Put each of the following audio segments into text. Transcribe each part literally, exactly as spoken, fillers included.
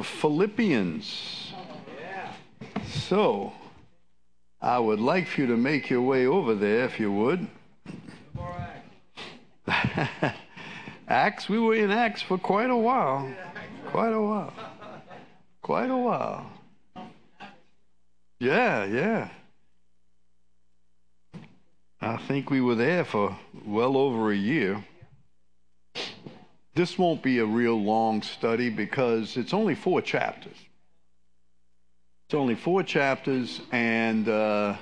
of Philippians. So, I would like for you to make your way over there, if you would. Acts, we were in Acts for quite a while. Quite a while. Quite a while. Yeah, yeah. I think we were there for well over a year. This won't be a real long study because it's only four chapters. It's only four chapters, and uh,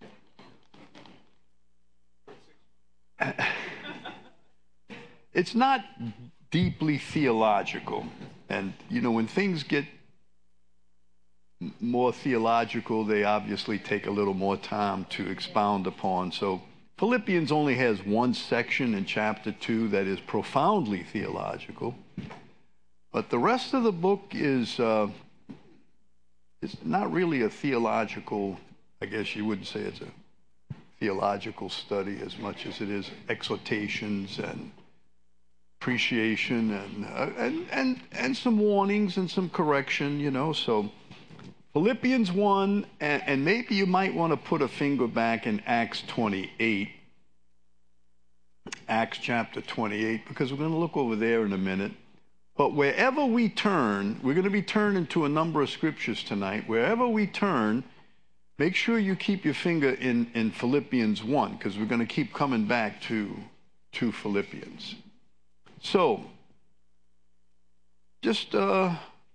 it's not deeply theological. And, you know, when things get more theological, they obviously take a little more time to expound upon. So Philippians only has one section in chapter two that is profoundly theological. But the rest of the book is uh, it's not really a theological, I guess you wouldn't say it's a theological study as much as it is exhortations and appreciation and, uh, and, and, and some warnings and some correction, you know. So Philippians one, and, and maybe you might want to put a finger back in Acts twenty-eight, Acts chapter twenty-eight, because we're going to look over there in a minute. But wherever we turn, we're going to be turning to a number of scriptures tonight. Wherever we turn, make sure you keep your finger in, in Philippians one, because we're going to keep coming back to, to Philippians. So, just uh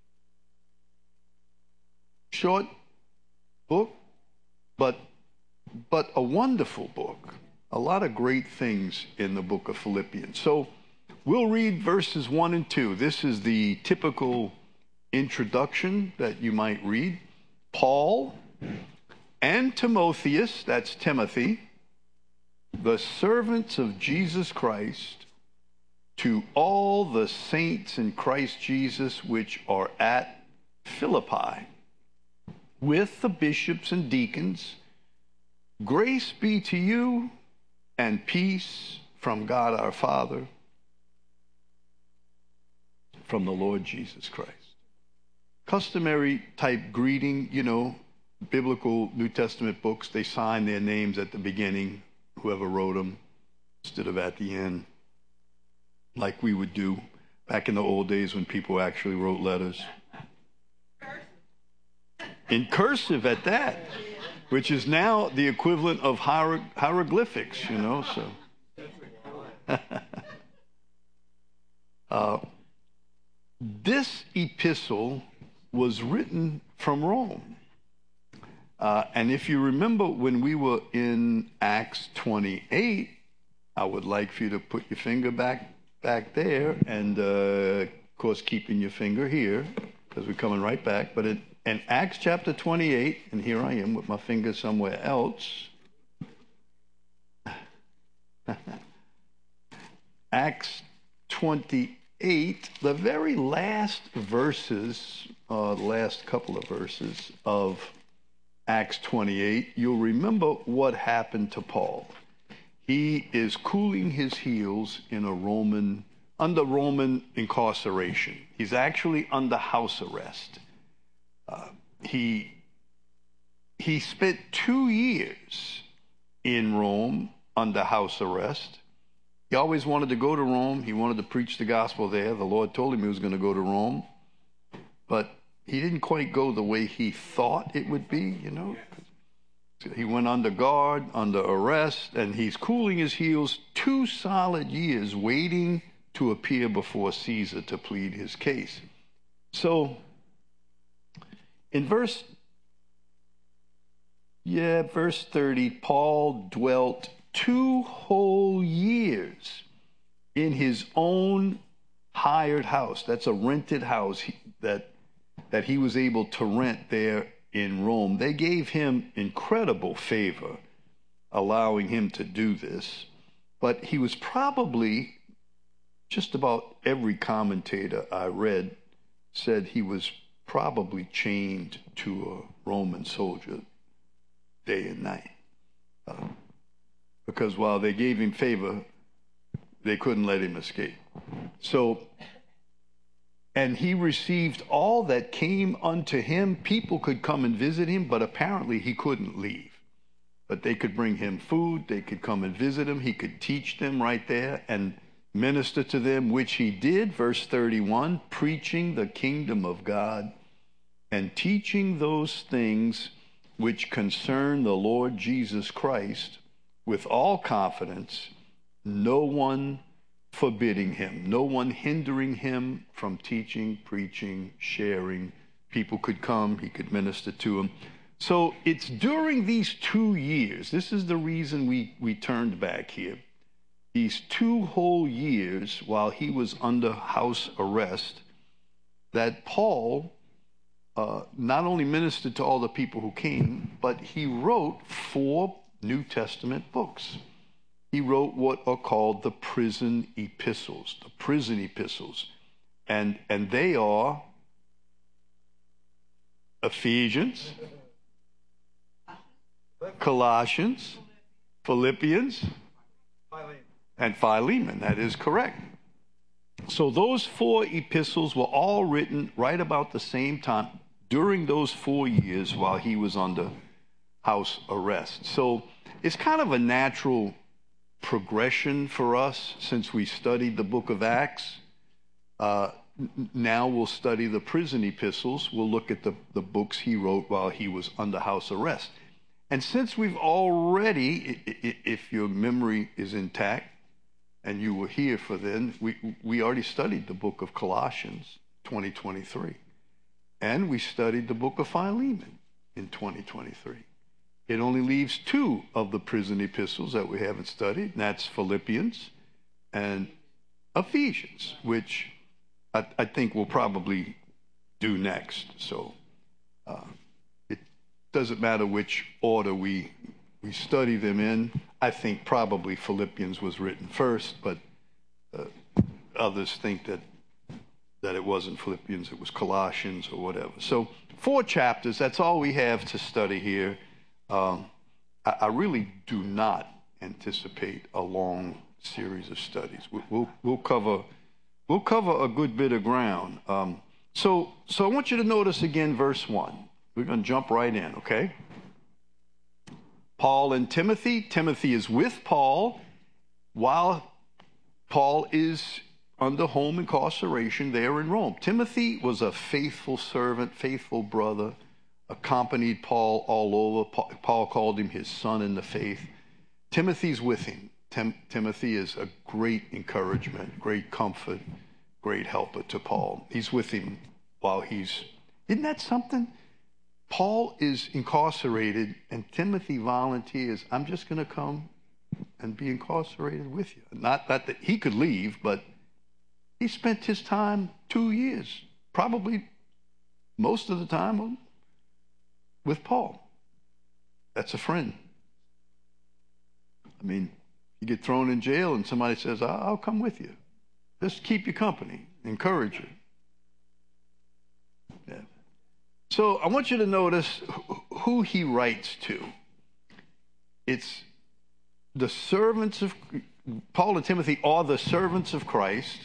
short book, but but a wonderful book. A lot of great things in the book of Philippians. So we'll read verses one and two. This is the typical introduction that you might read. Paul and Timotheus, that's Timothy, the servants of Jesus Christ, to all the saints in Christ Jesus which are at Philippi, with the bishops and deacons, grace be to you and peace from God our Father, from the Lord Jesus Christ. Customary type greeting, you know, biblical New Testament books, they sign their names at the beginning, whoever wrote them, instead of at the end, like we would do back in the old days when people actually wrote letters. In cursive at that, which is now the equivalent of hier- hieroglyphics, you know, so. uh, this epistle was written from Rome. Uh, and if you remember when we were in Acts twenty-eight, I would like for you to put your finger back back there, and uh, of course keeping your finger here, because we're coming right back. But in, in Acts chapter twenty-eight, and here I am with my finger somewhere else. Acts twenty-eight, the very last verses, uh, the last couple of verses of Acts twenty-eight, you'll remember what happened to Paul. He is cooling his heels in a Roman, under Roman incarceration. He's actually under house arrest. Uh, he, he spent two years in Rome under house arrest. He always wanted to go to Rome. He wanted to preach the gospel there. The Lord told him he was going to go to Rome. But he didn't quite go the way he thought it would be, you know. He went under guard, under arrest, and he's cooling his heels two solid years waiting to appear before Caesar to plead his case. So, in verse, yeah, verse thirty, Paul dwelt two whole years in his own hired house. That's a rented house that, that he was able to rent there in Rome. They gave him incredible favor, allowing him to do this. But he was probably, just about every commentator I read said he was probably chained to a Roman soldier day and night. Uh, because while they gave him favor, they couldn't let him escape. So And he received all that came unto him. People could come and visit him, but apparently he couldn't leave. But they could bring him food. They could come and visit him. He could teach them right there and minister to them, which he did. Verse thirty-one, preaching the kingdom of God and teaching those things which concern the Lord Jesus Christ with all confidence, no one forbidding him, no one hindering him from teaching, preaching, sharing. People could come, he could minister to them. So it's during these two years, this is the reason we, we turned back here, these two whole years while he was under house arrest, that Paul uh, not only ministered to all the people who came, but he wrote four New Testament books. He wrote what are called the prison epistles, the prison epistles. And, and they are Ephesians, Colossians, Philippians, and Philemon. That is correct. So those four epistles were all written right about the same time during those four years while he was under house arrest. So it's kind of a natural progression for us since we studied the book of Acts. Uh, now we'll study the prison epistles. We'll look at the, the books he wrote while he was under house arrest. And since we've already, if your memory is intact and you were here for then, we, we already studied the book of Colossians twenty twenty-three. And we studied the book of Philemon in twenty twenty-three. It only leaves two of the prison epistles that we haven't studied, and that's Philippians and Ephesians, which I, I think we'll probably do next. So uh, it doesn't matter which order we we study them in. I think probably Philippians was written first, but uh, others think that that it wasn't Philippians, it was Colossians or whatever. So four chapters, that's all we have to study here. Um, I, I really do not anticipate a long series of studies. We'll, we'll, we'll cover we'll cover a good bit of ground. Um, so so I want you to notice again verse one. We're going to jump right in, okay? Paul and Timothy. Timothy is with Paul while Paul is under home incarceration there in Rome. Timothy was a faithful servant, faithful brother, accompanied Paul all over. Paul called him his son in the faith. Timothy's with him. Tim- Timothy is a great encouragement, great comfort, great helper to Paul. He's with him while he's... Isn't that something? Paul is incarcerated and Timothy volunteers, I'm just going to come and be incarcerated with you. Not that, that he could leave, but he spent his time two years, probably most of the time, with Paul. That's a friend. I mean, you get thrown in jail and somebody says, I'll, I'll come with you. Just keep you company, encourage you. Yeah. So I want you to notice who he writes to. It's the servants of, Paul and Timothy are the servants of Christ.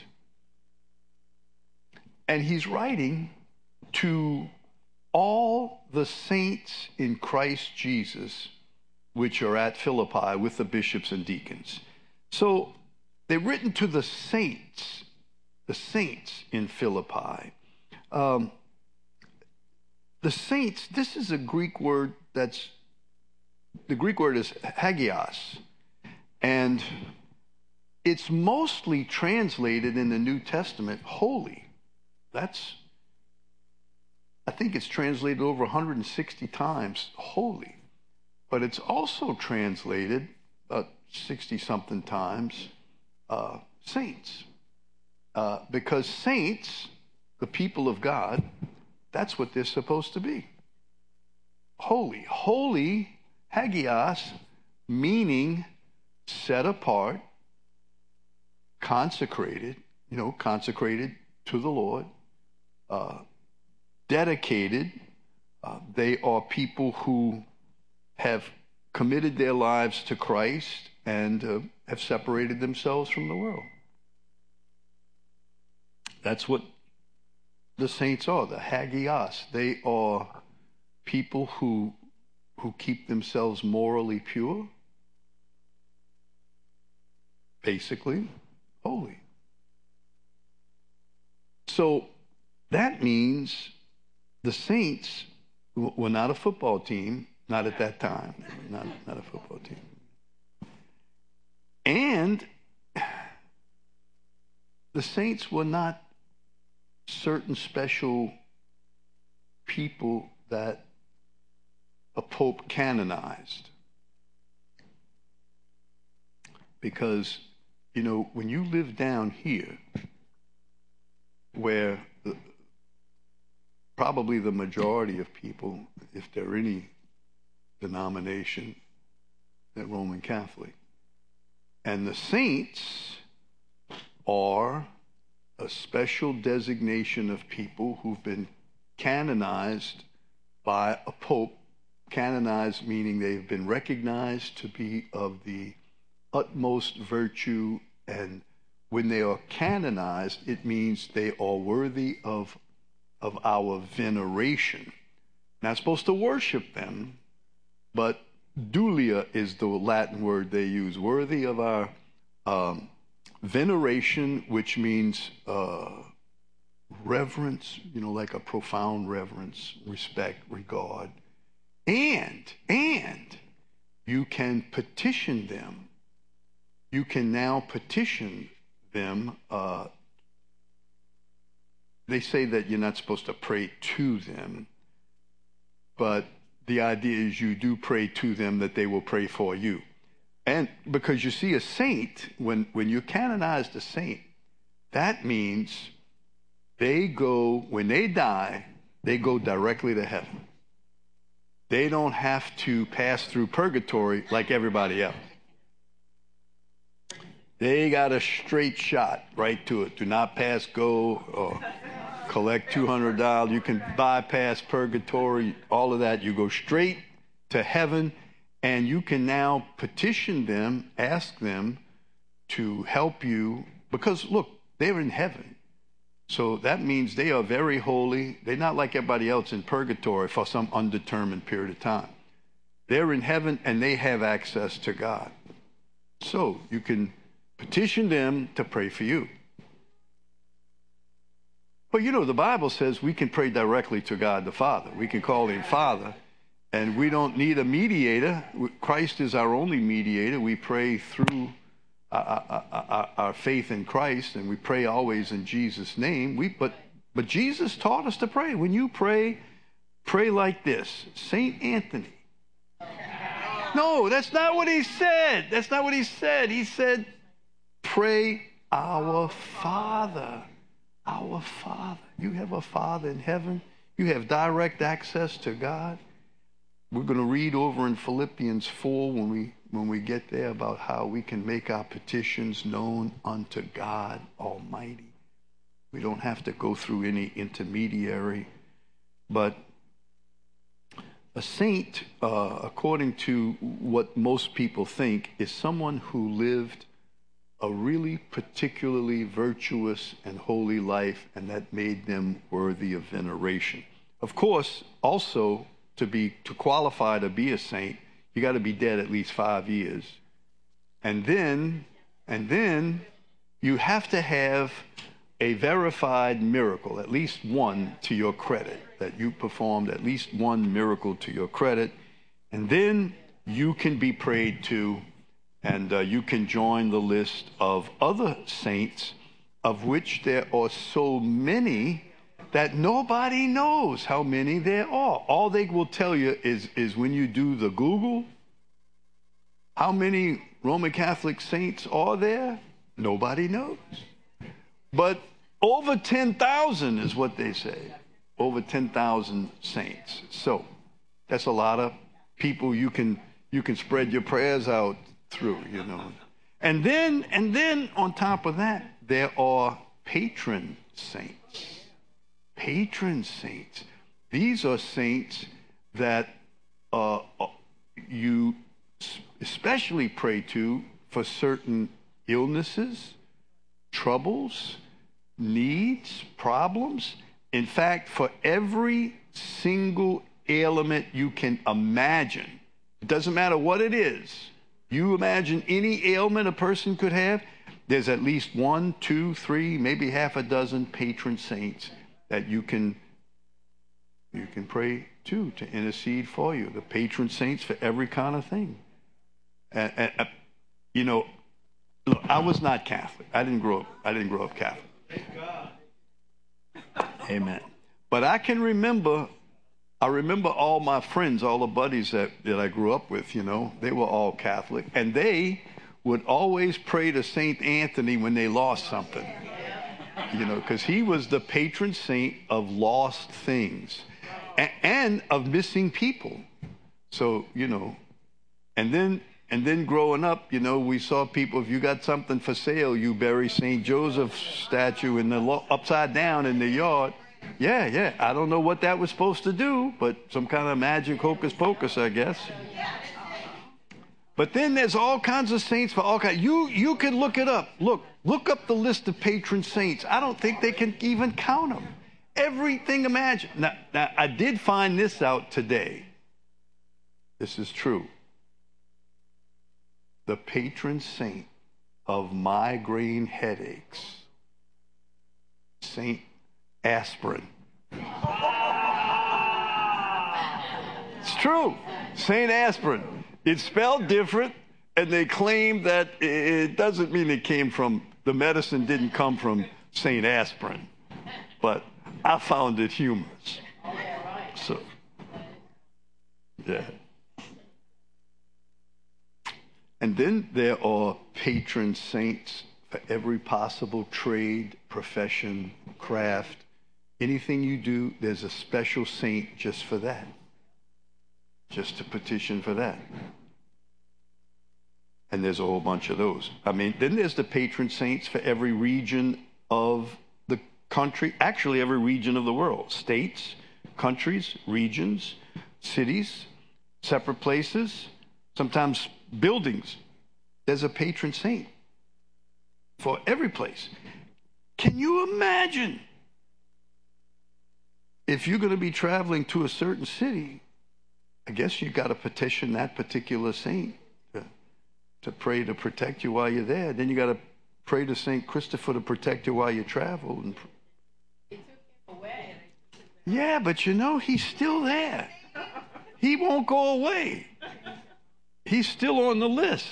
And he's writing to all the saints in Christ Jesus, which are at Philippi with the bishops and deacons. So they're written to the saints, the saints in Philippi. Um, the saints, this is a Greek word that's, the Greek word is hagios. And it's mostly translated in the New Testament holy. That's, I think it's translated over one hundred sixty times holy. But it's also translated about sixty-something times uh, saints. Uh, because saints, the people of God, that's what they're supposed to be. Holy. Holy, hagios, meaning set apart, consecrated, you know, consecrated to the Lord, uh, dedicated. Uh, they are people who have committed their lives to Christ and uh, have separated themselves from the world. That's what the saints are, the hagios. They are people who who keep themselves morally pure, basically holy. So that means the saints were not a football team, not at that time, not, not a football team. And the saints were not certain special people that a pope canonized. Because, you know, when you live down here, where the, probably the majority of people, if they're any denomination, they're Roman Catholic. And the saints are a special designation of people who've been canonized by a pope. Canonized meaning they've been recognized to be of the utmost virtue, and when they are canonized, it means they are worthy of, of our veneration. Not supposed to worship them, but dulia is the Latin word they use, worthy of our um, veneration, which means uh, reverence, you know, like a profound reverence, respect, regard. And, and you can petition them. You can now petition them. Uh, they say that you're not supposed to pray to them, but the idea is you do pray to them that they will pray for you. And because you see, a saint, when, when you canonize a saint, that means they go, when they die, they go directly to heaven. They don't have to pass through purgatory like everybody else. They got a straight shot right to it. Do not pass go or collect two hundred dollars. You can bypass purgatory, all of that. You go straight to heaven, and you can now petition them, ask them to help you, because look, they're in heaven. So that means they are very holy. They're not like everybody else in purgatory for some undetermined period of time. They're in heaven and they have access to God. So you can petition them to pray for you. But you know, the Bible says we can pray directly to God the Father. We can call him Father, and we don't need a mediator. Christ is our only mediator. We pray through Our, our, our faith in Christ, and we pray always in Jesus' name. We, but, but Jesus taught us to pray. When you pray, pray like this: Saint Anthony. No, that's not what he said. That's not what he said. He said, pray our Father. Our Father. You have a Father in heaven. You have direct access to God. We're going to read over in Philippians four when we when we get there about how we can make our petitions known unto God Almighty. We don't have to go through any intermediary. But a saint, uh, according to what most people think, is someone who lived a really particularly virtuous and holy life, and that made them worthy of veneration. Of course, also, to be to qualify to be a saint, you got to be dead at least five years. And then, and then you have to have a verified miracle, at least one to your credit, that you performed at least one miracle to your credit. And then you can be prayed to, and uh, you can join the list of other saints, of which there are so many that nobody knows how many there are. All they will tell you is, is when you do the Google, how many Roman Catholic saints are there? Nobody knows. But over ten thousand is what they say. Over ten thousand saints. So that's a lot of people you can you can spread your prayers out through, you know. And then and then on top of that, there are patron saints. Patron saints. These are saints that uh, you especially pray to for certain illnesses, troubles, needs, problems, In fact, for every single ailment you can imagine, it doesn't matter what it is, you imagine any ailment a person could have, there's at least one, two, three, maybe half a dozen patron saints that you can you can pray to, to intercede for you. The patron saints for every kind of thing. And, and uh, you know, look, I was not Catholic. I didn't grow up. I didn't grow up Catholic. Thank God. Amen. But I can remember. I remember all my friends, all the buddies that, that I grew up with. You know, they were all Catholic, and they would always pray to Saint Anthony when they lost something. You know, because he was the patron saint of lost things and, and of missing people. So, you know, and then and then growing up, you know, we saw people, if you got something for sale, you bury Saint Joseph's statue in the lo- upside down in the yard. Yeah, yeah. I don't know what that was supposed to do, but some kind of magic hocus pocus, I guess. But then there's all kinds of saints for all kinds. You you can look it up. Look, look up the list of patron saints. I don't think they can even count them. Everything imagined. Now, now, I did find this out today. This is true. The patron saint of migraine headaches, Saint Aspirin. It's true. Saint Aspirin. It's spelled different, and they claim that it doesn't mean it came from, the medicine didn't come from Saint Aspirin, but I found it humorous. So, yeah. And then there are patron saints for every possible trade, profession, craft. Anything you do, there's a special saint just for that. Just to petition for that. And there's a whole bunch of those. I mean, then there's the patron saints for every region of the country, actually every region of the world. States, countries, regions, cities, separate places, sometimes buildings. There's a patron saint for every place. Can you imagine if you're going to be traveling to a certain city? I guess you got to petition that particular saint to, to pray to protect you while you're there. Then you got to pray to Saint Christopher to protect you while you travel. And They took him away. yeah, but you know, he's still there. He won't go away. He's still on the list.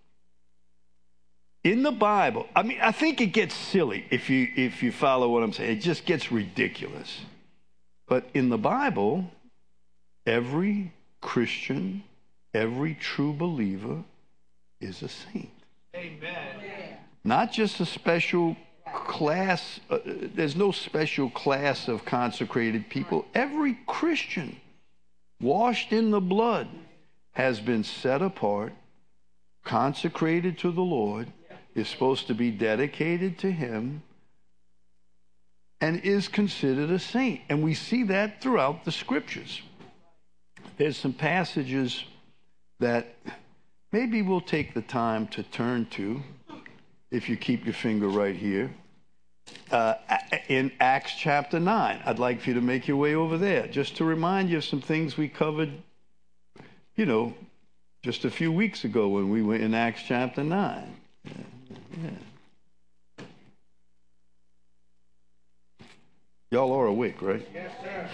In the Bible, I mean, I think it gets silly if you if you follow what I'm saying. It just gets ridiculous. But in the Bible, every Christian, every true believer is a saint. Amen. Not just a special class. Uh, there's no special class of consecrated people. Every Christian washed in the blood has been set apart, consecrated to the Lord, is supposed to be dedicated to Him, and is considered a saint. And we see that throughout the scriptures. There's some passages that maybe we'll take the time to turn to, if you keep your finger right here. Uh, in Acts chapter nine, I'd like for you to make your way over there, just to remind you of some things we covered, you know, just a few weeks ago when we were in Acts chapter nine. Yeah, yeah. Y'all are awake, right? Yes, sir.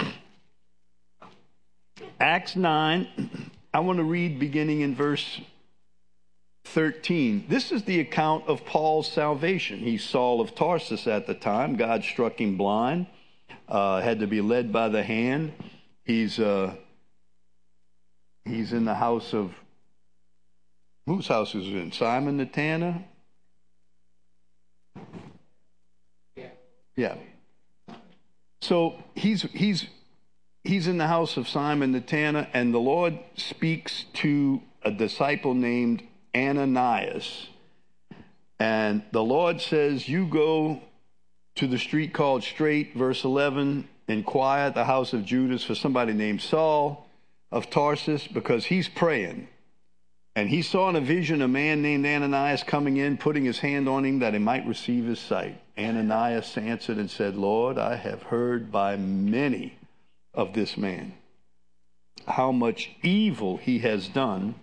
Acts nine, I want to read beginning in verse thirteen. This is the account of Paul's salvation. He's Saul of Tarsus at the time. God struck him blind, uh, had to be led by the hand. He's uh, he's in the house of, whose house is he in? Simon the Tanner? Yeah. Yeah. So he's he's he's in the house of Simon the Tanner, and the Lord speaks to a disciple named Ananias. And the Lord says, you go to the street called Straight, verse eleven, inquire at the house of Judas for somebody named Saul of Tarsus, because he's praying. And he saw in a vision a man named Ananias coming in, putting his hand on him that he might receive his sight. Ananias answered and said, Lord, I have heard by many of this man how much evil he has done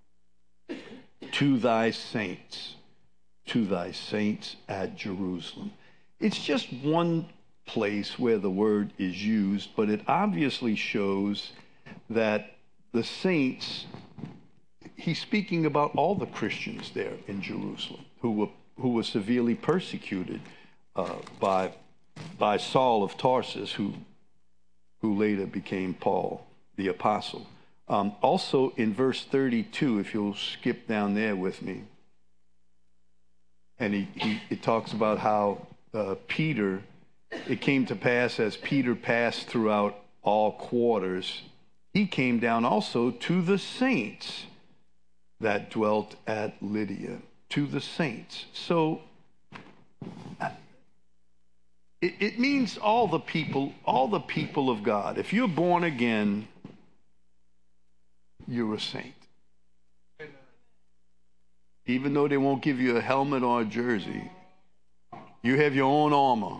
to thy saints, to thy saints at Jerusalem. It's just one place where the word is used, but it obviously shows that the saints, he's speaking about all the Christians there in Jerusalem who were who were severely persecuted uh, by by Saul of Tarsus, who who later became Paul the apostle. Um, also in verse thirty-two, if you'll skip down there with me, and he, he it talks about how uh, Peter, it came to pass as Peter passed throughout all quarters, he came down also to the saints that dwelt at Lydia, to the saints. So it, it means all the people, all the people of God. If you're born again, you're a saint. Even though they won't give you a helmet or a jersey, you have your own armor.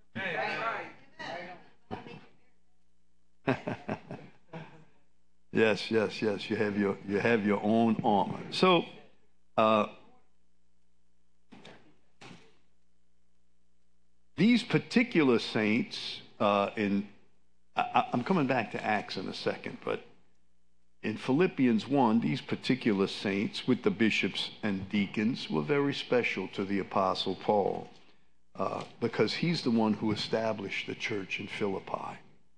Yes, yes, yes. You have your you have your own armor. So, uh, these particular saints, uh, in I, I'm coming back to Acts in a second, but in Philippians one, these particular saints with the bishops and deacons were very special to the Apostle Paul, uh, because he's the one who established the church in Philippi.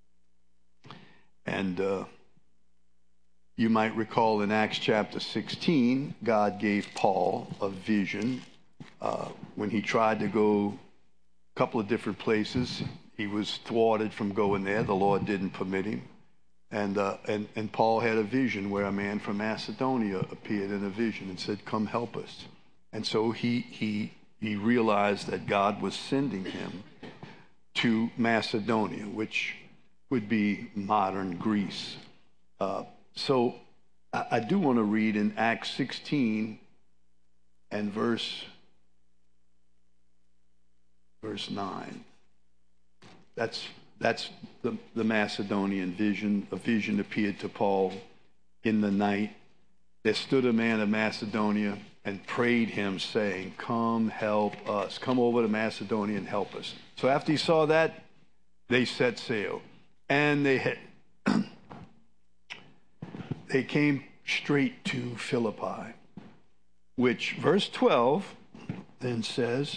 And uh, you might recall in Acts chapter sixteen, God gave Paul a vision uh, when he tried to go a couple of different places. He was thwarted from going there. The Lord didn't permit him. And, uh, and, and Paul had a vision where a man from Macedonia appeared in a vision and said, come help us. And so he, he, he realized that God was sending him to Macedonia, which would be modern Greece. Uh, so I, I do want to read in Acts sixteen and verse, verse nine. That's That's the, the Macedonian vision. A vision appeared to Paul in the night. There stood a man of Macedonia and prayed him, saying, come help us. Come over to Macedonia and help us. So after he saw that, they set sail. And they had, they came straight to Philippi, which verse twelve then says,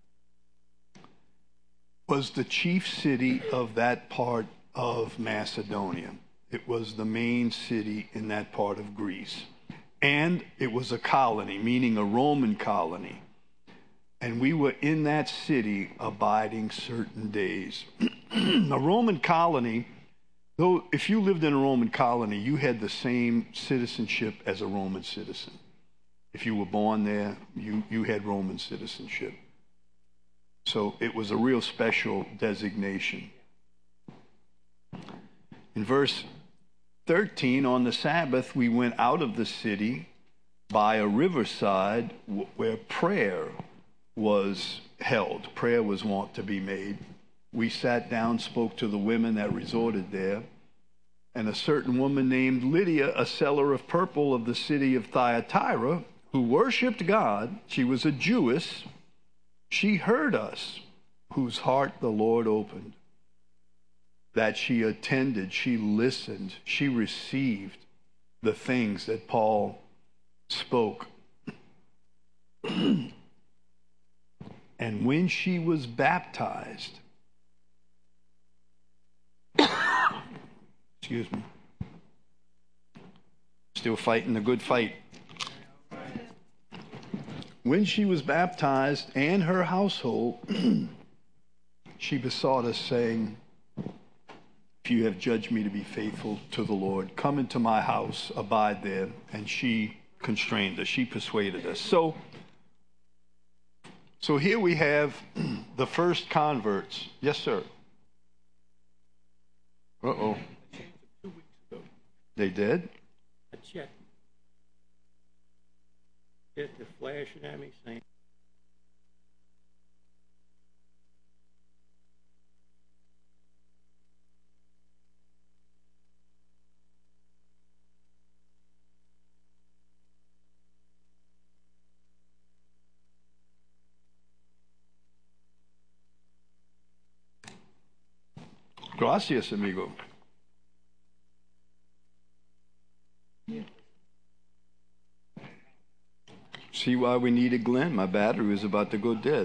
was the chief city of that part of Macedonia. It was the main city in that part of Greece. And it was a colony, meaning a Roman colony. And we were in that city abiding certain days. A Roman colony, though, if you lived in a Roman colony, you had the same citizenship as a Roman citizen. If you were born there, you, you had Roman citizenship. So it was a real special designation. In verse thirteen, on the Sabbath, we went out of the city by a riverside where prayer was held. Prayer was wont to be made. We sat down, spoke to the women that resorted there. And a certain woman named Lydia, a seller of purple of the city of Thyatira, who worshiped God, she was a Jewess, she heard us, whose heart the Lord opened, that she attended, she listened, she received the things that Paul spoke. And when she was baptized, excuse me, still fighting the good fight. When she was baptized and her household, she besought us, saying, if you have judged me to be faithful to the Lord, come into my house, abide there. And she constrained us. She persuaded us. So, so here we have the first converts. Yes, sir. Uh-oh. They did? I checked. It, they're flashing at me saying, Gracias, amigo. See why we needed Glenn? My battery was about to go dead.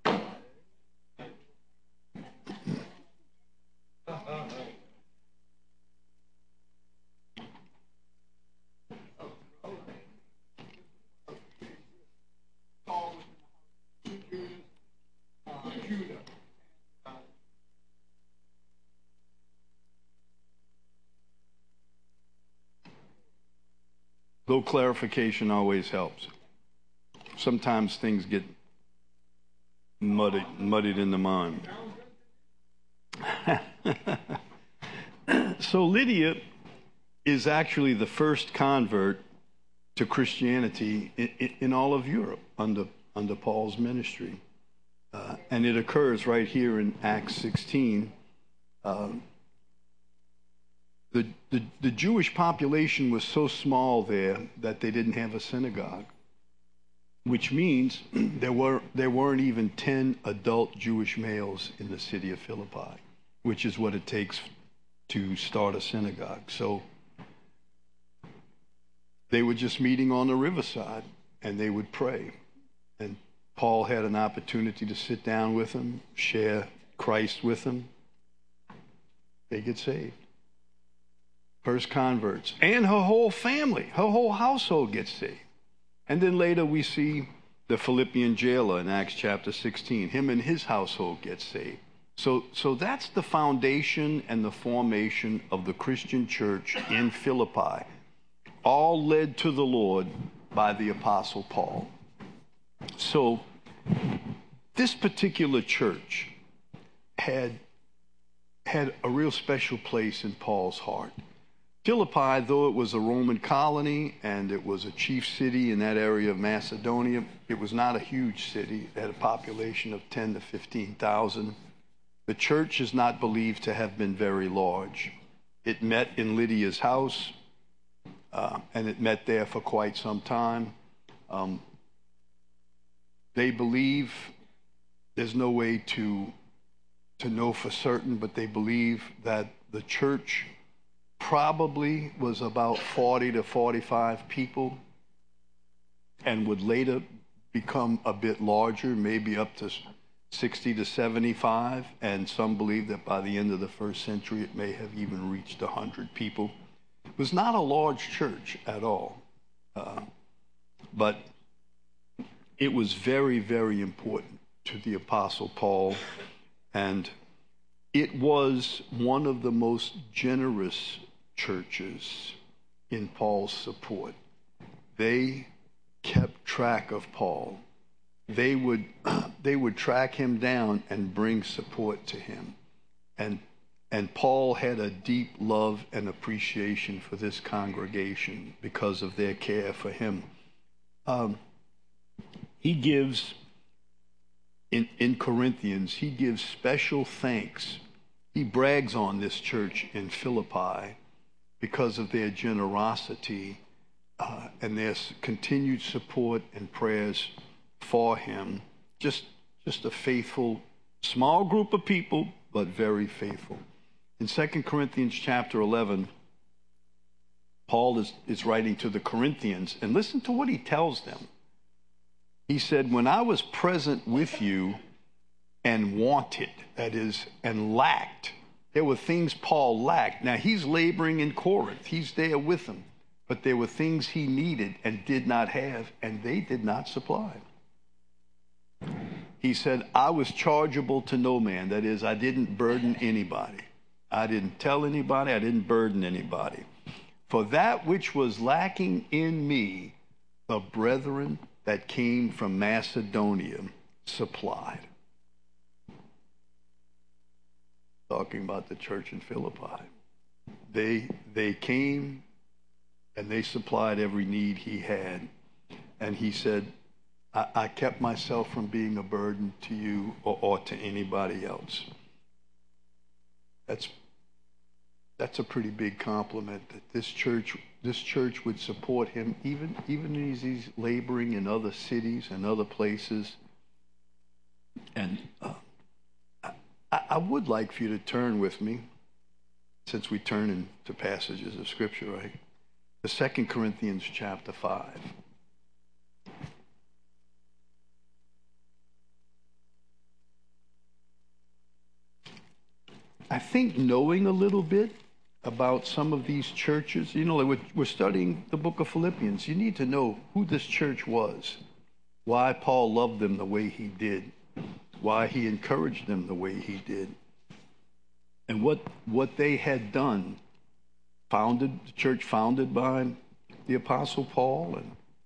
Though clarification always helps. Sometimes things get muddied, muddied in the mind. So Lydia is actually the first convert to Christianity in, in, in all of Europe under, under Paul's ministry. Uh, and it occurs right here in Acts sixteen. Um, the, the, the Jewish population was so small there that they didn't have a synagogue, which means there, were, there weren't even ten adult Jewish males in the city of Philippi, which is what it takes to start a synagogue. So they were just meeting on the riverside, and they would pray. And Paul had an opportunity to sit down with them, share Christ with them. They get saved. First converts. And her whole family, her whole household gets saved. And then later we see the Philippian jailer in Acts chapter sixteen. Him and his household get saved. So, so that's the foundation and the formation of the Christian church in Philippi, all led to the Lord by the Apostle Paul. So this particular church had, had a real special place in Paul's heart. Philippi, though it was a Roman colony and it was a chief city in that area of Macedonia, it was not a huge city. It had a population of ten to fifteen thousand. The church is not believed to have been very large. It met in Lydia's house, uh, and it met there for quite some time. Um, they believe, there's no way to, to know for certain, but they believe that the church probably was about forty to forty-five people and would later become a bit larger, maybe up to sixty to seventy-five, and some believe that by the end of the first century it may have even reached one hundred people. It was not a large church at all, uh, but it was very, very important to the Apostle Paul, and it was one of the most generous churches in Paul's support. They kept track of Paul. They would they would track him down and bring support to him. And and Paul had a deep love and appreciation for this congregation because of their care for him. Um, he gives, in, in Corinthians, he gives special thanks. He brags on this church in Philippi because of their generosity uh, and their continued support and prayers for him. Just, just a faithful, small group of people, but very faithful. In Second Corinthians chapter eleven, Paul is, is writing to the Corinthians, and listen to what he tells them. He said, when I was present with you and wanted, that is, and lacked, there were things Paul lacked. Now, he's laboring in Corinth. He's there with them. But there were things he needed and did not have, and they did not supply. He said, I was chargeable to no man. That is, I didn't burden anybody. I didn't tell anybody. I didn't burden anybody. For that which was lacking in me, the brethren that came from Macedonia supplied. Talking about the church in Philippi. They, they came and they supplied every need he had. And he said, I, I kept myself from being a burden to you or, or to anybody else. That's, that's a pretty big compliment that this church, this church would support him even, even as he's laboring in other cities and other places. And uh, I would like for you to turn with me since we turn into passages of Scripture, right? The Second Corinthians chapter five. I think knowing a little bit about some of these churches, you know, like we're, we're studying the book of Philippians. You need to know who this church was, why Paul loved them the way he did, why he encouraged them the way he did, and what what they had done. Founded, the church founded by the Apostle Paul.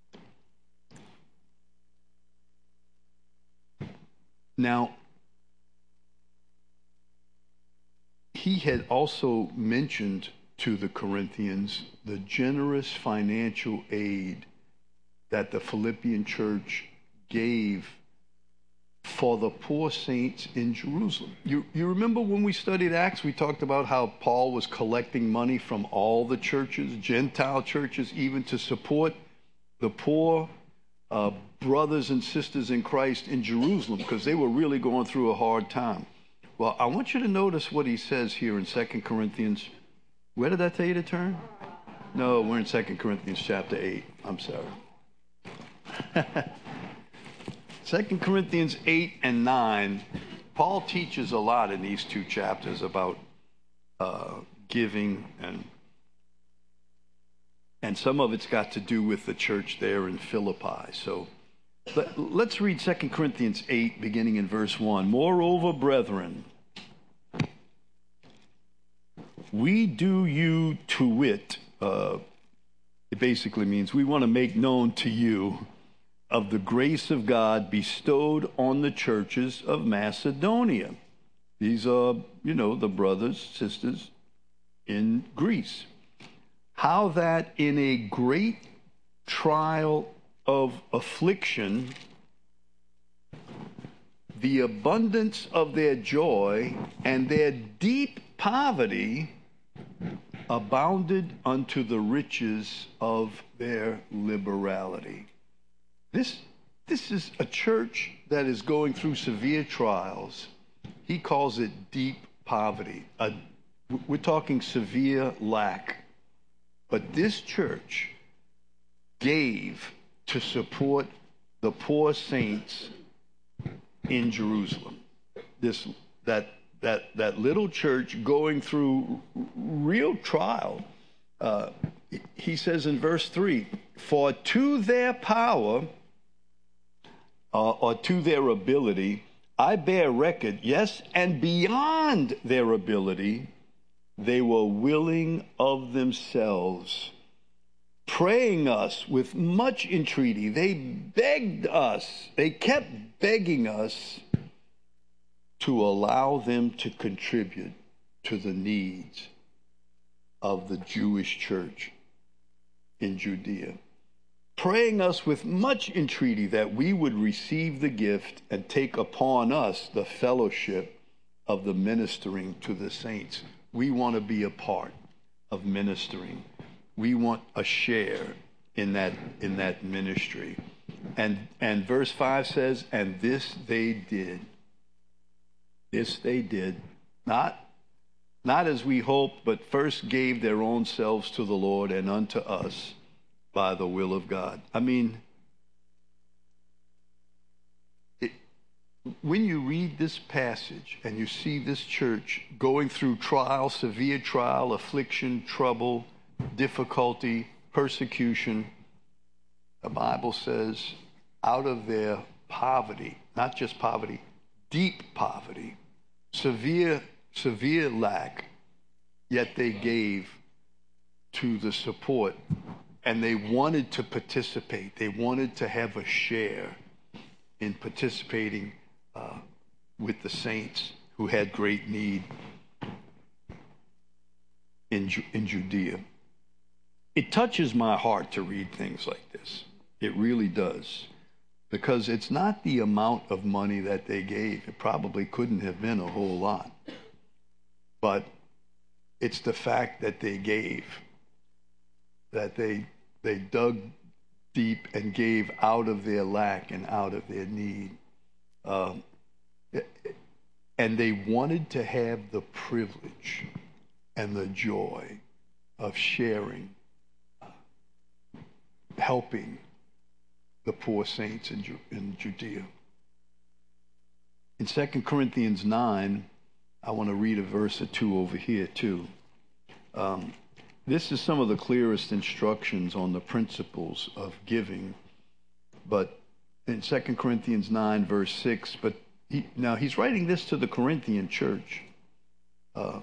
And now, he had also mentioned to the Corinthians the generous financial aid that the Philippian church gave for the poor saints in Jerusalem. You, you remember when we studied Acts, we talked about how Paul was collecting money from all the churches, Gentile churches, even to support the poor uh, brothers and sisters in Christ in Jerusalem, because they were really going through a hard time. Well, I want you to notice what he says here in Second Corinthians. Where did I tell you to turn? No, we're in Second Corinthians chapter eight. I'm sorry. Second Corinthians eight and nine, Paul teaches a lot in these two chapters about uh, giving, and and some of it's got to do with the church there in Philippi. So let, let's read Second Corinthians eight, beginning in verse one. Moreover, brethren, we do you to wit, uh, it basically means we want to make known to you of the grace of God bestowed on the churches of Macedonia. These are, you know, the brothers, sisters in Greece. How that in a great trial of affliction, the abundance of their joy and their deep poverty abounded unto the riches of their liberality. This, this is a church that is going through severe trials. He calls it deep poverty. Uh, we're talking severe lack. But this church gave to support the poor saints in Jerusalem. This, that, that, that little church going through real trial. Uh, he says in verse three, for to their power, Uh, or to their ability, I bear record, yes, and beyond their ability, they were willing of themselves, praying us with much entreaty. They begged us, they kept begging us to allow them to contribute to the needs of the Jewish church in Judea, praying us with much entreaty that we would receive the gift and take upon us the fellowship of the ministering to the saints. We want to be a part of ministering. We want a share in that in that ministry. And and verse five says, and this they did. This they did. Not not as we hoped, but first gave their own selves to the Lord and unto us by the will of God. I mean, it, when you read this passage and you see this church going through trial, severe trial, affliction, trouble, difficulty, persecution, the Bible says out of their poverty, not just poverty, deep poverty, severe, severe lack, yet they gave to the support. And they wanted to participate. They wanted to have a share in participating uh, with the saints who had great need in, Ju- in Judea. It touches my heart to read things like this. It really does. Because it's not the amount of money that they gave. It probably couldn't have been a whole lot. But it's the fact that they gave. That they they dug deep and gave out of their lack and out of their need. Um, and they wanted to have the privilege and the joy of sharing, helping the poor saints in, Ju- in Judea. In Second Corinthians nine, I want to read a verse or two over here too. Um, this is some of the clearest instructions on the principles of giving. But in Second Corinthians nine, verse six, but he, now he's writing this to the Corinthian church. Uh,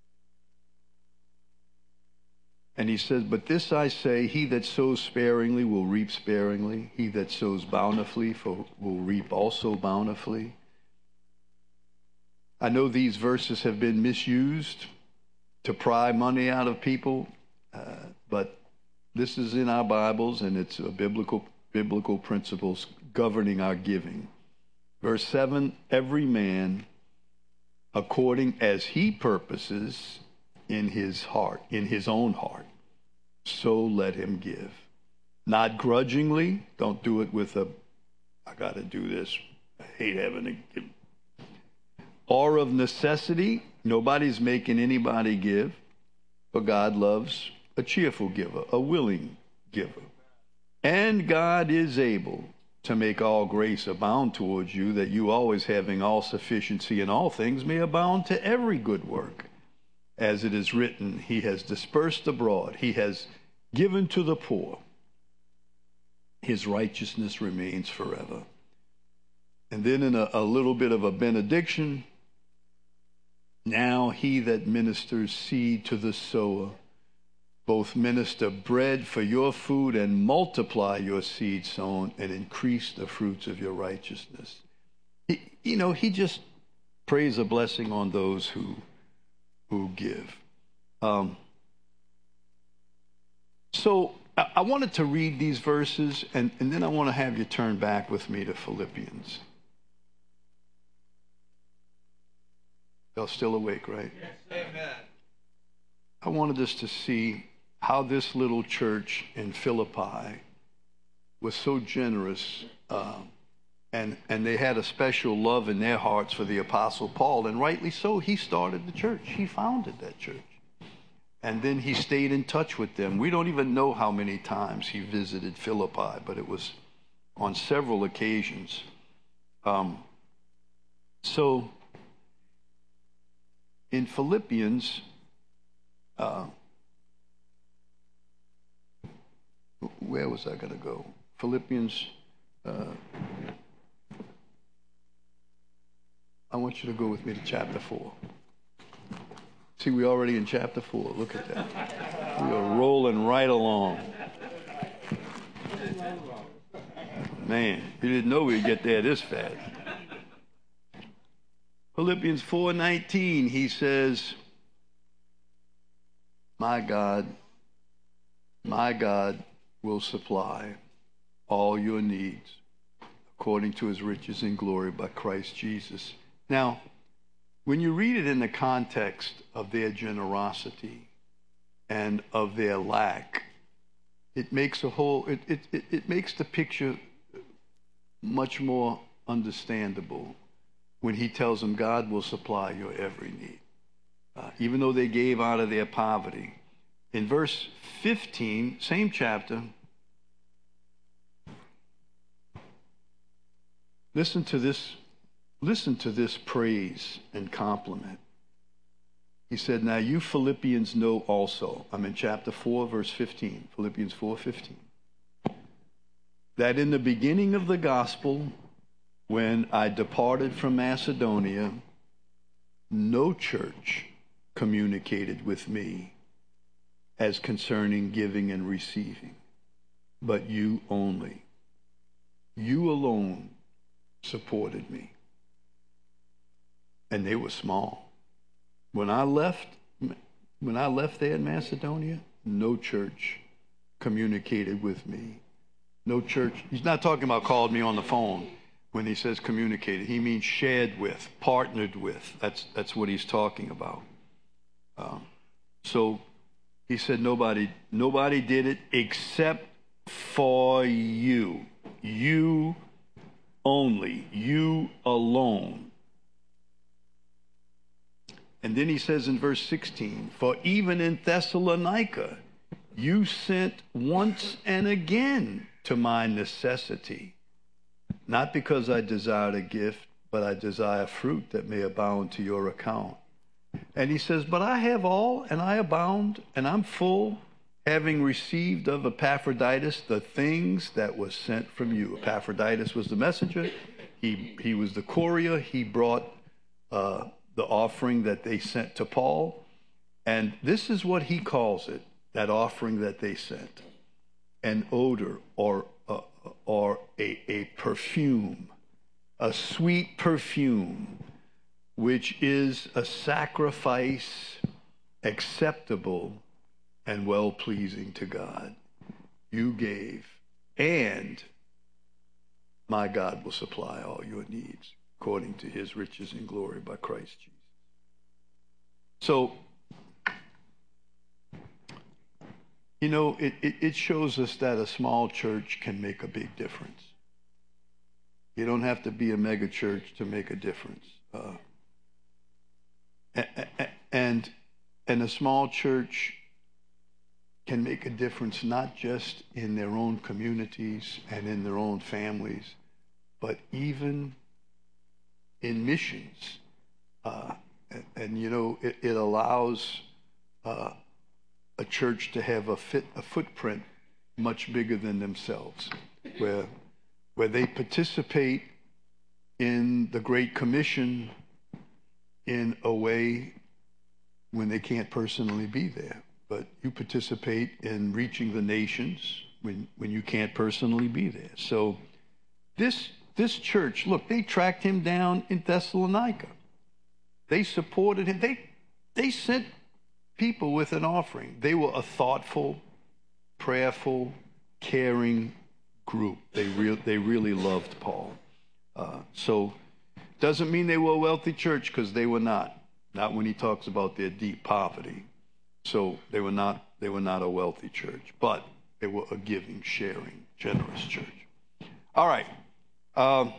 and he says, but this I say, he that sows sparingly will reap sparingly. He that sows bountifully for, will reap also bountifully. I know these verses have been misused to pry money out of people, uh, but this is in our Bibles, and it's a biblical biblical principles governing our giving. Verse seven, every man according as he purposes in his heart, in his own heart, so let him give. Not grudgingly, don't do it with a, I got to do this, I hate having to give. Or of necessity, nobody's making anybody give, but God loves a cheerful giver, a willing giver. And God is able to make all grace abound towards you, that you always having all sufficiency in all things may abound to every good work. As it is written, he has dispersed abroad, he has given to the poor. His righteousness remains forever. And then in a, a little bit of a benediction, now he that ministers seed to the sower, both minister bread for your food and multiply your seed sown and increase the fruits of your righteousness. He, you know, he just prays a blessing on those who who give. Um, so I, I wanted to read these verses, and, and then I want to have you turn back with me to Philippians. Y'all still awake, right? Yes, amen. I wanted us to see how this little church in Philippi was so generous, uh, and, and they had a special love in their hearts for the Apostle Paul, and rightly so. He started the church. He founded that church. And then he stayed in touch with them. We don't even know how many times he visited Philippi, but it was on several occasions. Um, so in Philippians, uh, where was I going to go? Philippians, uh, I want you to go with me to chapter four. See, we're already in chapter four. Look at that. We are rolling right along. Man, you didn't know we'd get there this fast. Philippians four nineteen, he says, my God, my God will supply all your needs according to his riches in glory by Christ Jesus. Now, when you read it in the context of their generosity and of their lack, it makes a whole, it, it, it, it makes the picture much more understandable when he tells them God will supply your every need. Uh, even though they gave out of their poverty. In verse fifteen, same chapter, listen to this, listen to this praise and compliment. He said, now you Philippians know also, I'm in chapter four, verse fifteen, Philippians four fifteen, that in the beginning of the gospel, when I departed from Macedonia, no church communicated with me as concerning giving and receiving, but you only. You alone supported me. And they were small. When I left, when I left there in Macedonia, no church communicated with me. No church. He's not talking about called me on the phone. When he says communicated, he means shared with, partnered with. That's that's what he's talking about. Um, so he said nobody nobody did it except for you. You only. You alone. And then he says in verse sixteen, for even in Thessalonica, you sent once and again to my necessity, not because I desired a gift, but I desire fruit that may abound to your account. And he says, but I have all, and I abound, and I'm full, having received of Epaphroditus the things that were sent from you. Epaphroditus was the messenger. He, he was the courier. He brought uh, the offering that they sent to Paul. And this is what he calls it, that offering that they sent. An odor or, uh, or a, a perfume, a sweet perfume, which is a sacrifice acceptable and well-pleasing to God. You gave, and my God will supply all your needs according to his riches and glory by Christ Jesus. So, you know, it, it, it shows us that a small church can make a big difference. You don't have to be a mega church to make a difference. Uh, and, and a small church can make a difference not just in their own communities and in their own families, but even in missions. Uh, and, and, you know, it, it allows uh, a church to have a, fit, a footprint much bigger than themselves, where, where they participate in the Great Commission in a way when they can't personally be there. But you participate in reaching the nations when, when you can't personally be there. So this, this church, look, they tracked him down in Thessalonica. They supported him. They, they sent people with an offering. They were a thoughtful, prayerful, caring group. They, re- they really loved Paul. Uh, so doesn't mean they were a wealthy church, because they were not. Not when he talks about their deep poverty. So they were not they were not a wealthy church, but they were a giving, sharing, generous church. All right. Um,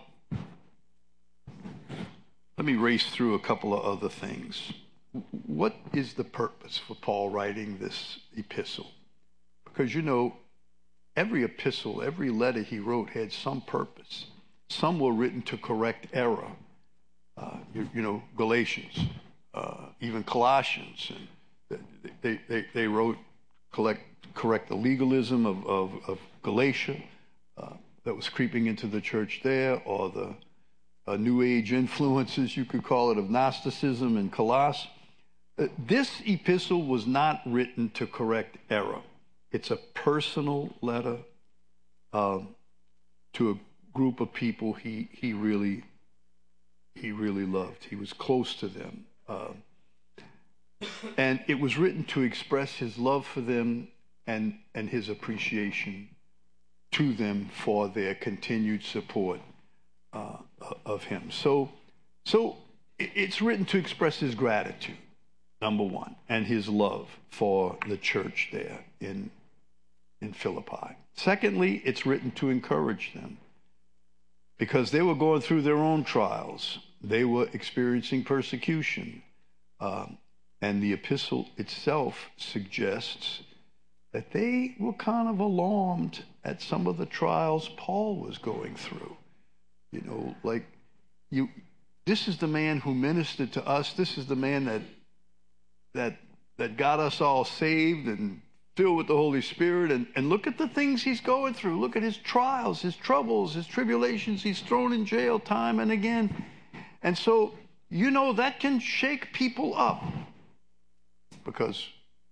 let me race through a couple of other things. What is the purpose for Paul writing this epistle? Because, you know, every epistle, every letter he wrote had some purpose. Some were written to correct error. Uh, you, you know, Galatians, uh, even Colossians, and They, they, they wrote, collect, correct the legalism of, of, of Galatia uh, that was creeping into the church there, or the uh, New Age influences, you could call it, of Gnosticism in Colossus. Uh, this epistle was not written to correct error. It's a personal letter um, to a group of people he, he, really, he really loved. He was close to them. Uh, And it was written to express his love for them and, and his appreciation to them for their continued support uh, of him. So, so it's written to express his gratitude, number one, and his love for the church there in, in Philippi. Secondly, it's written to encourage them, because they were going through their own trials. They were experiencing persecution. Um, And the epistle itself suggests that they were kind of alarmed at some of the trials Paul was going through. You know, like, you, this is the man who ministered to us. This is the man that that that got us all saved and filled with the Holy Spirit. And, and look at the things he's going through. Look at his trials, his troubles, his tribulations. He's thrown in jail time and again. And so, you know, that can shake people up. Because,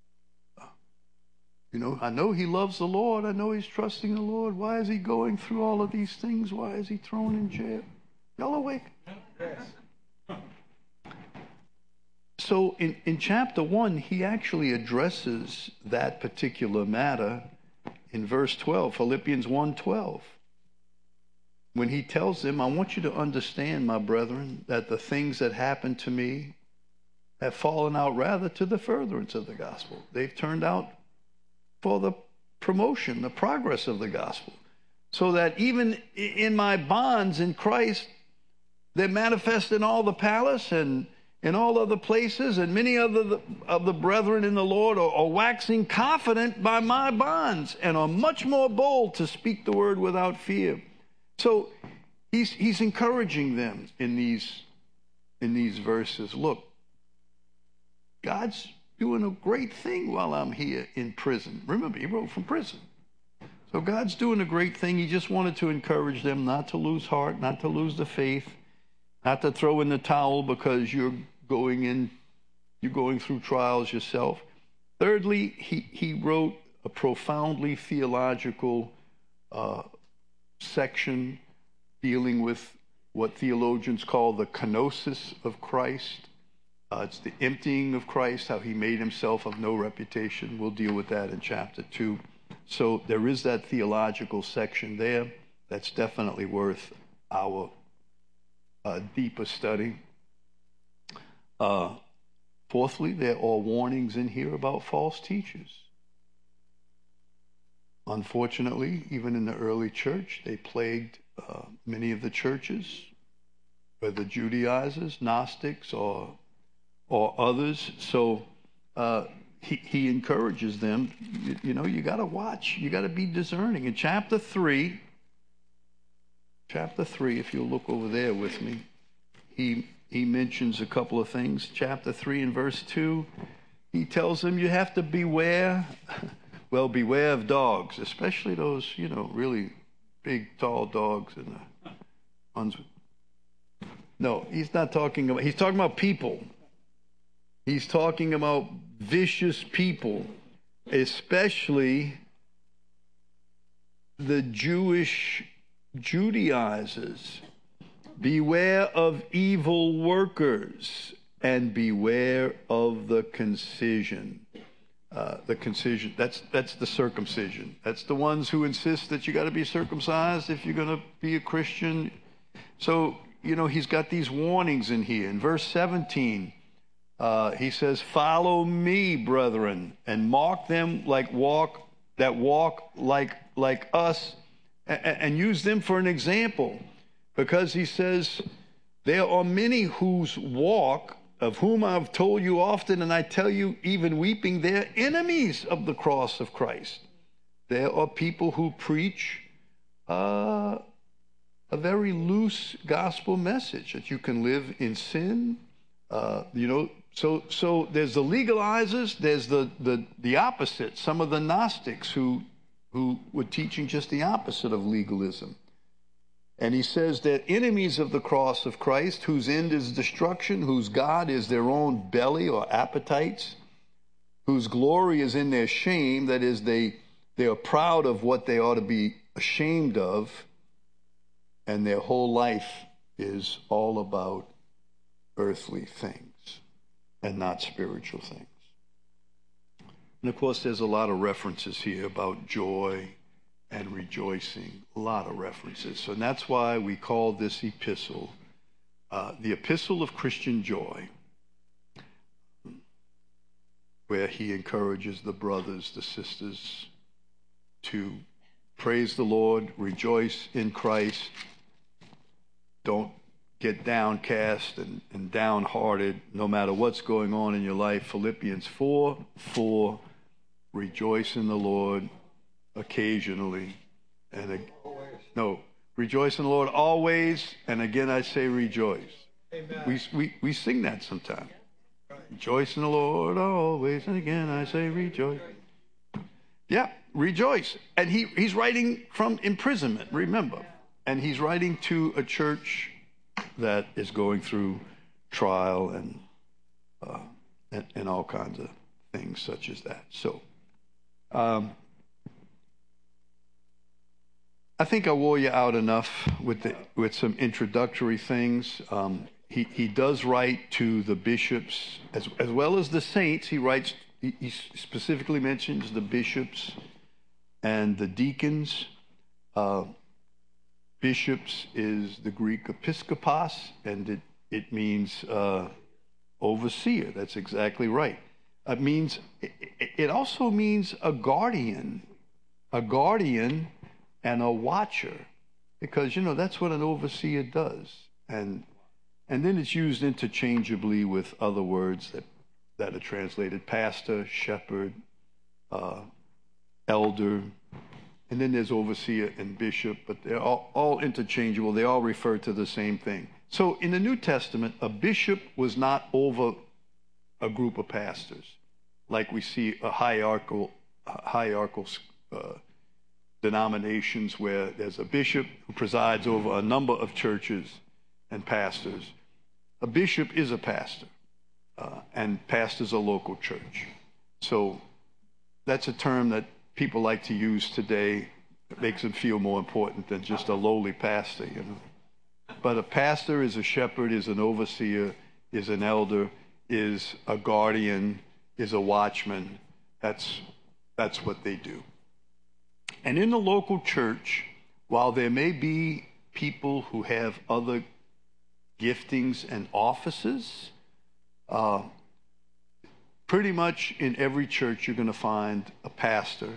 you know, I know he loves the Lord. I know he's trusting the Lord. Why is he going through all of these things? Why is he thrown in jail? Y'all awake? Yes. So in, in chapter one, he actually addresses that particular matter in verse twelve, Philippians one twelve. When he tells them, I want you to understand, my brethren, that the things that happened to me have fallen out rather to the furtherance of the gospel. They've turned out for the promotion, the progress of the gospel. So that even in my bonds in Christ, they're manifest in all the palace and in all other places, and many other of the brethren in the Lord are, are waxing confident by my bonds, and are much more bold to speak the word without fear. So he's he's encouraging them in these in these verses. Look, God's doing a great thing while I'm here in prison. Remember, he wrote from prison. So God's doing a great thing. He just wanted to encourage them not to lose heart, not to lose the faith, not to throw in the towel because you're going in, you're going through trials yourself. Thirdly, he, he wrote a profoundly theological uh, section dealing with what theologians call the kenosis of Christ. Uh, it's the emptying of Christ, how he made himself of no reputation. We'll deal with that in chapter two. So there is that theological section there that's definitely worth our uh, deeper study. Uh, fourthly, there are warnings in here about false teachers. Unfortunately, even in the early church, they plagued uh, many of the churches, whether Judaizers, Gnostics, or or others. So uh, he, he encourages them, you, you know, you got to watch. You got to be discerning. In chapter three, chapter three, if you'll look over there with me, he, he mentions a couple of things. Chapter three and verse two, he tells them you have to beware, well, beware of dogs, especially those, you know, really big, tall dogs and the ones with... No, he's not talking about, he's talking about people. He's talking about vicious people, especially the Jewish Judaizers. Beware of evil workers and beware of the concision. Uh, the concision, that's, that's the circumcision. That's the ones who insist that you got to be circumcised if you're going to be a Christian. So, you know, he's got these warnings in here. In verse seventeen, Uh, he says, follow me, brethren, and mark them like walk that walk like like us, and, and use them for an example. Because he says, there are many whose walk, of whom I've told you often, and I tell you even weeping, they're enemies of the cross of Christ. There are people who preach uh, a very loose gospel message, that you can live in sin, uh, you know, So, so there's the legalizers, there's the, the, the opposite, some of the Gnostics who, who were teaching just the opposite of legalism. And he says they're enemies of the cross of Christ, whose end is destruction, whose God is their own belly or appetites, whose glory is in their shame, that is, they, they are proud of what they ought to be ashamed of, and their whole life is all about earthly things and not spiritual things. And of course, there's a lot of references here about joy and rejoicing, a lot of references. So that's why we call this epistle uh, the Epistle of Christian Joy, where he encourages the brothers, the sisters, to praise the Lord, rejoice in Christ, don't get downcast and, and downhearted no matter what's going on in your life. Philippians four four, rejoice in the Lord occasionally. And uh, no, rejoice in the Lord always. And again, I say rejoice. Amen. We, we, we sing that sometimes. Rejoice in the Lord always. And again, I say rejoice. Yeah, rejoice. And he, he's writing from imprisonment, remember. And he's writing to a church that is going through trial and, uh, and and all kinds of things such as that. So um, I think I wore you out enough with the, with some introductory things. Um, he he does write to the bishops as as well as the saints. He writes. He, he specifically mentions the bishops and the deacons. Uh, Bishops is the Greek episkopos, and it, it means uh, overseer. That's exactly right. It means, it, it also means a guardian, a guardian and a watcher, because, you know, that's what an overseer does. And And then it's used interchangeably with other words that, that are translated pastor, shepherd, uh, elder, and then there's overseer and bishop, but they're all, all interchangeable. They all refer to the same thing. So in the New Testament, a bishop was not over a group of pastors, like we see a hierarchical, hierarchical uh, denominations where there's a bishop who presides over a number of churches and pastors. A bishop is a pastor, uh, and pastor's a local church. So that's a term that people like to use today. It makes them feel more important than just a lowly pastor, you know. But a pastor is a shepherd, is an overseer, is an elder, is a guardian, is a watchman. That's, that's what they do. And in the local church, while there may be people who have other giftings and offices, uh, pretty much in every church you're going to find a pastor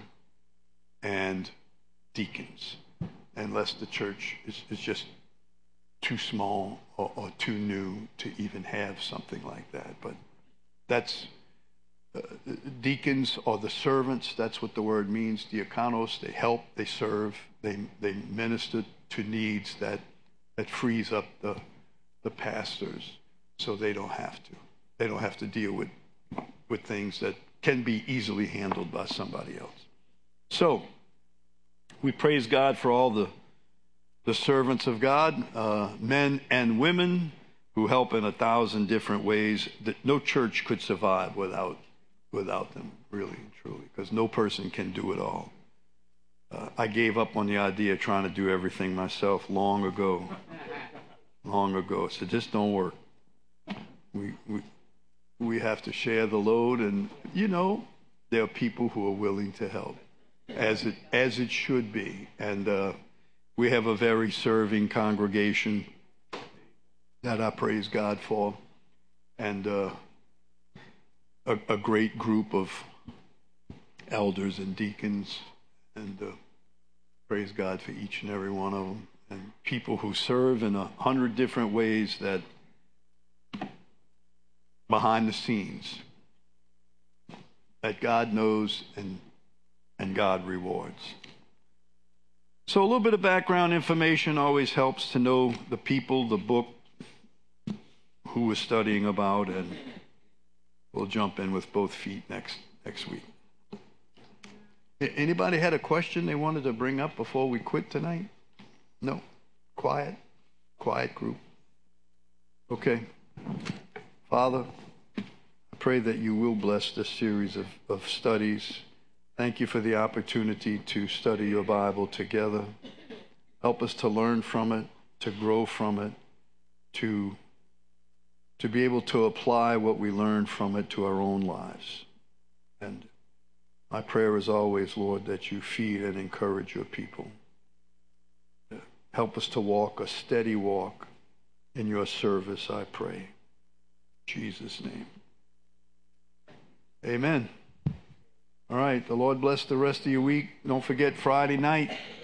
and deacons, unless the church is, is just too small or, or too new to even have something like that. But that's uh, deacons are the servants. That's what the word means. Diakonos. They help. They serve. They they minister to needs that that frees up the the pastors, so they don't have to. They don't have to deal with with things that can be easily handled by somebody else. So we praise God for all the the servants of God, uh, men and women, who help in a thousand different ways that no church could survive without without them, really and truly, because no person can do it all. Uh, I gave up on the idea of trying to do everything myself long ago. Long ago. So this don't work. We, we, we have to share the load, and, you know, there are people who are willing to help, as it, as it should be. And uh, we have a very serving congregation that I praise God for, and uh, a, a great group of elders and deacons, and uh, praise God for each and every one of them, and people who serve in a hundred different ways that behind the scenes that God knows and and God rewards. So a little bit of background information always helps to know the people, the book, who we're studying about, and we'll jump in with both feet next next week. Anybody had a question they wanted to bring up before we quit tonight? No? Quiet? Quiet group? Okay. Father, I pray that you will bless this series of, of studies. Thank you for the opportunity to study your Bible together. Help us to learn from it, to grow from it, to, to be able to apply what we learn from it to our own lives. And my prayer is always, Lord, that you feed and encourage your people. Help us to walk a steady walk in your service, I pray. In Jesus' name. Amen. All right. The Lord bless the rest of your week. Don't forget Friday night.